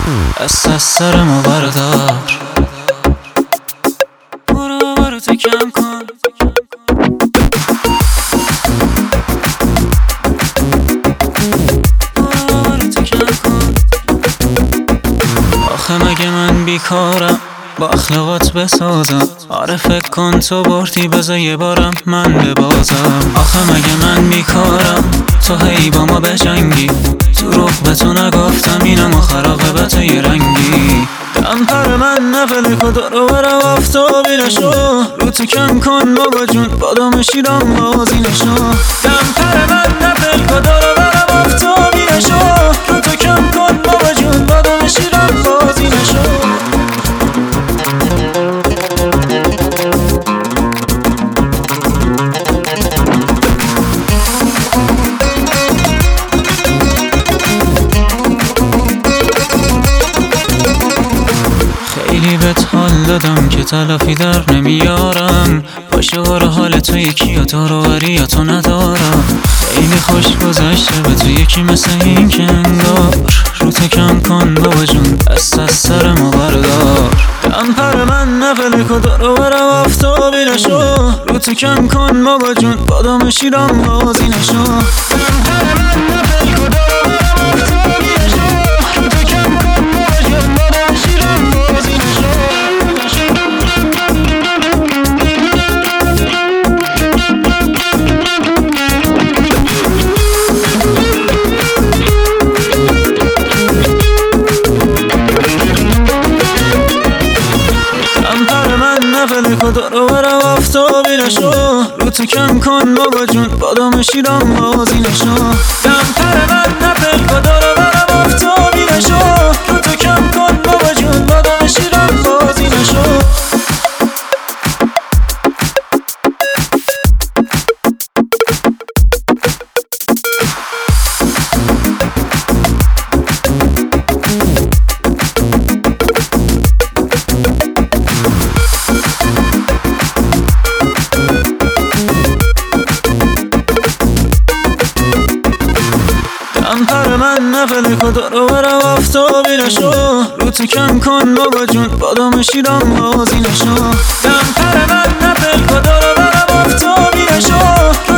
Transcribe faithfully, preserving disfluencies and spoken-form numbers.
دست از سر ما بردار، برو برو تو کم کن. برو برو تو کم کن. آخه مگه من بیکارم با اخلاقات بسازم؟ آره فکر کن تو بردی بذار یه بارم من ببازم. آخه مگه من بیکارم تو هی با ما بجنگی؟ تو رخ به تو نگفتم اینم آخر به تو یه رنگی. دم پر من نفلک و دارو برم آفتابی نشو، رو تو کم کن بابا جون بادام شیرم بازی نشو. دم پر من نفلک و دارو برم آفتابی نشو، رو تو کم کن بابا جون بادام شیرم بازی نشو. خیلی بهت حال دادم که تلافی در نمیارم، باشه بار حال تو یکی یا داروری یا تو ندارم. خیلی خوش گذشته به تو یکی مثل این که انگار، رو تو کم کن بابا جون دست از سر ما بردار. دم پر من نفلک و دارو برم آفتابی نشو، رو تو کم کن بابا جون بادام شیرم بازی نشو. دم پر من نفلک و دارو برم آفتابی نشو، رو تو کم کن بابا جون بادام شیرم بازی نشو. نفلک و دارو برم آفتابی نشو، رو تو کم کن بابا جون بادام شیرم بازی نشو. دم پر من نفلک و دارو برم آفتابی نشو، رو تو کم کن بابا جون بادام شیرم بازی نشو. دم پر من نفلک و دارو برم آفتابی نشو، رو تو کم کن بابا جون بادام شیرم بازی نشو. دم پر من نفلک و دارو برم آفتابی نشو،